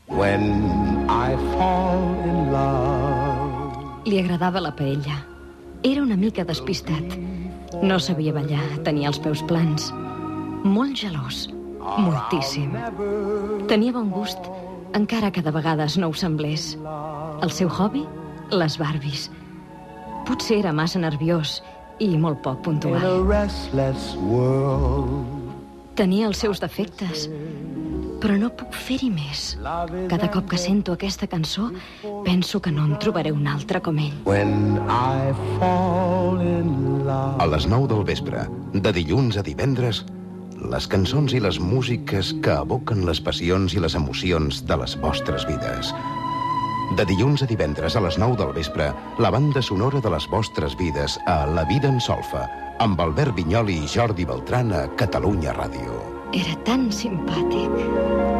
When I fall in love. Li agradava la paella. Era una mica despistat. No sabia ballar, tenia els peus plans. Molt gelós, moltíssim. Tenia bon gust, encara que de vegades no ho semblés. El seu hobby? Les Barbies. Potser era massa nerviós i molt poc puntual. Tenia els seus defectes, però no puc fer-hi més. Cada cop que sento aquesta cançó, penso que no en trobaré una altra com ell. A les 9 del vespre, de dilluns a divendres, les cançons i les músiques que evoquen les passions i les emocions de les vostres vides. De dilluns a divendres a les 9 del vespre, la banda sonora de les vostres vides a La vida en solfa, amb Albert Vinyoli i Jordi Beltran a Catalunya Ràdio. Era tan simpàtic.